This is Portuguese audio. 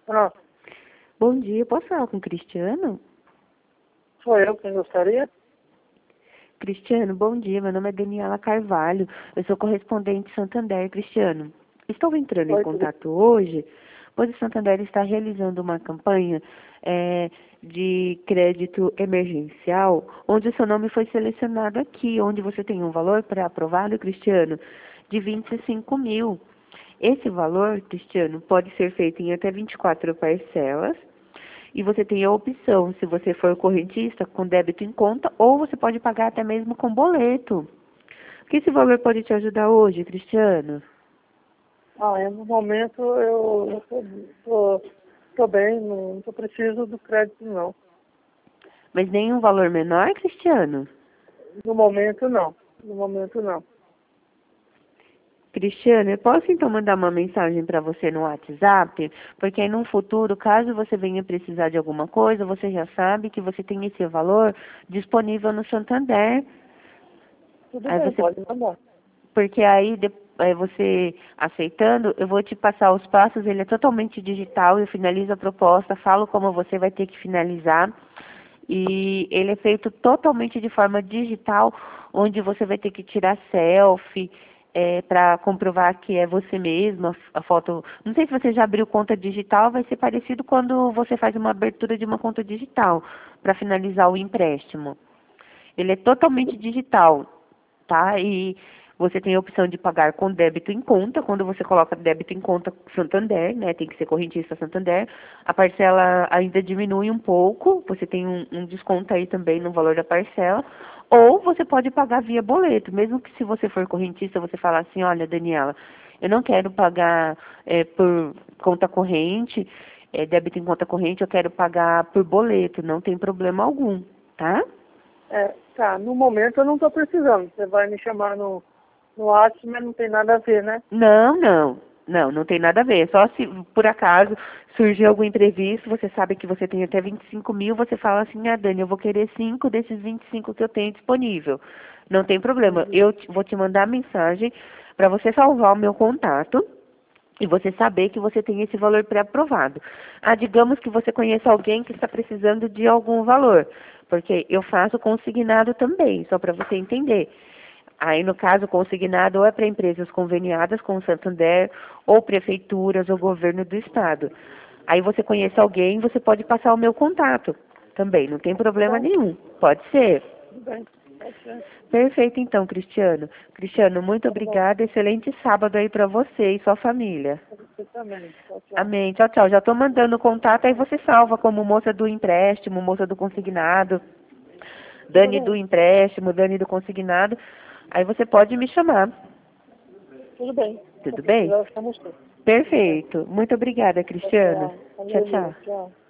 Ah, Bom dia, posso falar com o Cristiano? sou eu quem gostaria? Cristiano, bom dia, meu nome é Daniela Carvalho, eu sou correspondente Santander, Cristiano. Estou entrando em Oi, tudo contato hoje, pois o Santander está realizando uma campanha de crédito emergencial, onde o seu nome foi selecionado aqui, onde você tem um valor pré-aprovado, Cristiano, de 25 mil. Esse valor, Cristiano, pode ser feito em até 24 parcelas, e você tem a opção, se você for correntista, com débito em conta, ou você pode pagar até mesmo com boleto. O que esse valor pode te ajudar hoje, Cristiano? No momento eu tô bem, não tô preciso do crédito não. Mas nenhum valor menor, Cristiano? No momento não. No momento não. Cristiano, eu posso então mandar uma mensagem para você no WhatsApp? Porque aí no futuro, caso você venha precisar de alguma coisa, você já sabe que você tem esse valor disponível no Santander. Tudo Aí bem, você pode mandar. Porque aí, você aceitando, eu vou te passar os passos, ele é totalmente digital, eu finalizo a proposta, falo como você vai ter que finalizar, e ele é feito totalmente de forma digital, onde você vai ter que tirar selfie, para comprovar que é você mesmo, a foto. Não sei se você já abriu conta digital, vai ser parecido quando você faz uma abertura de uma conta digital, para finalizar o empréstimo. Ele é totalmente digital, tá? E você tem a opção de pagar com débito em conta, quando você coloca débito em conta Santander, né? Tem que ser correntista Santander. A parcela ainda diminui um pouco, você tem um desconto aí também no valor da parcela. Ou você pode pagar via boleto, mesmo que se você for correntista, você falar assim, olha, Daniela, eu não quero pagar por conta corrente, débito em conta corrente, eu quero pagar por boleto, não tem problema algum, tá? Tá, no momento eu não tô precisando. Você vai me chamar no WhatsApp, mas não tem nada a ver, né? Não tem nada a ver. Só se por acaso surgir algum imprevisto, você sabe que você tem até 25 mil, você fala assim, Dani, eu vou querer 5 desses 25 que eu tenho disponível. Não tem problema. Uhum. Eu vou te mandar a mensagem para você salvar o meu contato e você saber que você tem esse valor pré-aprovado. Digamos que você conheça alguém que está precisando de algum valor, porque eu faço consignado também, só para você entender. Aí, no caso, consignado ou é para empresas conveniadas com o Santander, ou prefeituras, ou governo do estado. Aí você conhece alguém, você pode passar o meu contato também, não tem Tá problema bom, nenhum. Pode ser? tudo bem. Pode ser. Perfeito, então, Cristiano. Cristiano, muito Tá bom. obrigada. Excelente sábado aí para você e sua família. Você também. Tchau, tchau. Amém. Tchau, tchau. Já estou mandando o contato, aí você salva como moça do empréstimo, moça do consignado, Tudo Dani do bem. empréstimo, Dani do consignado. Aí você pode me chamar. Tudo bem. Se eu Tudo bem? precisar, eu chamo você. Tudo bem. Perfeito. Muito obrigada, Tchau, Cristiano. tchau. Tchau, Valeu, tchau. tchau.